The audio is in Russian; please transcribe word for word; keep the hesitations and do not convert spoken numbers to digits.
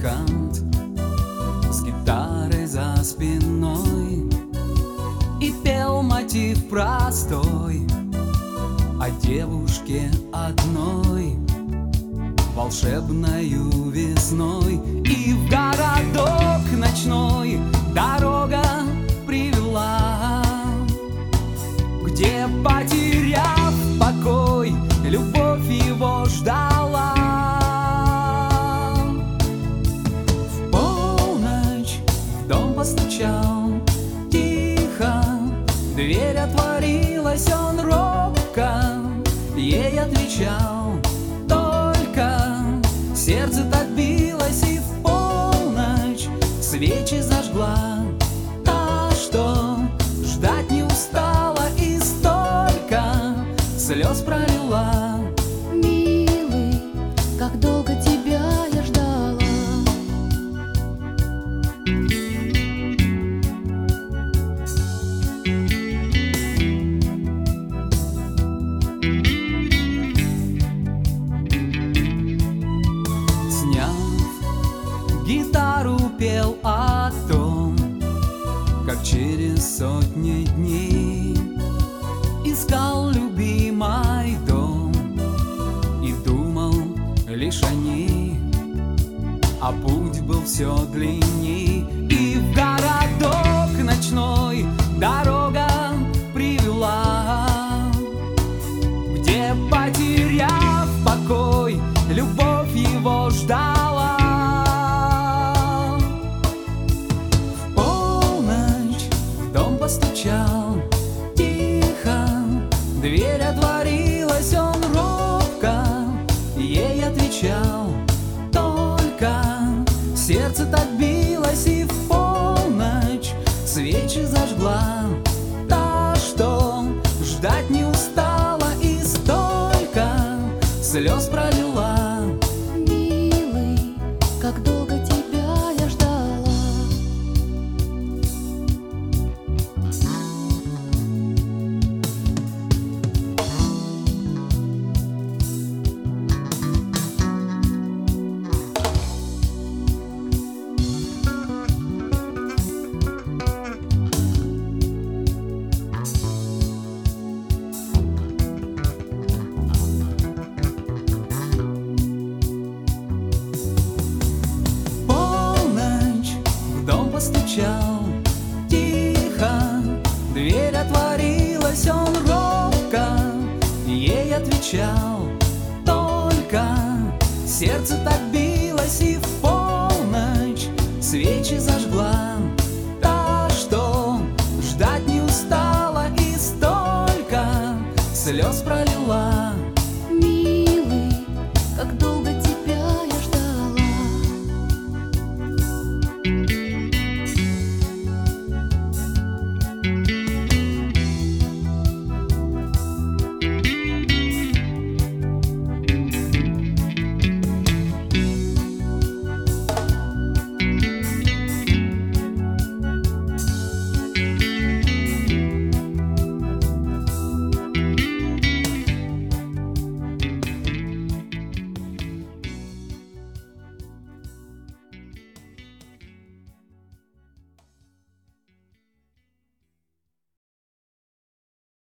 музыкант с гитарой за спиной и пел мотив простой о девушке одной волшебною весной. И в городок ночной дорога привела, где, потеряв покой, любовь его ждала. В полночь в дом постучал тихо, дверь отворилась, он робко ей отвечал. Только сердце так билось, и в полночь свечи зажгла та, что ждать не устала и столько слез пролила. Милый, как долго тебя я ждала. Сняв гитару, пел о том, как через сотни дней искал любимый дом и думал лишь о ней, а путь был все длинней. И в городок ночной дорога привела, где, потеряв покой, любовь его ждала. В полночь в дом постучал тихо, дверь отворилась, он робко ей отвечал. Только сердце так билось, и в полночь свечи зажгла та, что ждать не устала и столько слез пролила. Милый, как долго тебя я ждала. Постучал тихо, дверь отворилась, он робко ей отвечал. Только сердце так билось, и в полночь свечи зажгла та, что ждать не устала и столько слез пролила. Милый, как долго